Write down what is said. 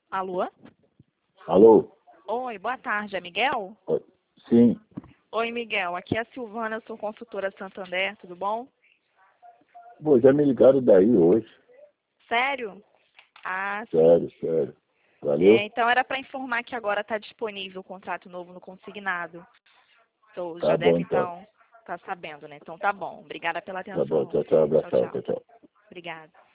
Alô? Alô? Oi, boa tarde, é Miguel? Oi. Sim. Oi, Miguel, aqui é a Silvana, eu sou consultora Santander, tudo bom? Pô, já me ligaram daí hoje. Sério? Ah, sim. Sério, sério. Valeu? Então era para informar que agora está disponível o contrato novo no consignado. Então, já Tá bom, deve então. então estar sabendo, né? Então tá bom. Obrigada pela Tá bom, atenção. tchau, tchau, Tchau, abração, tchau. tchau, tchau. Obrigada.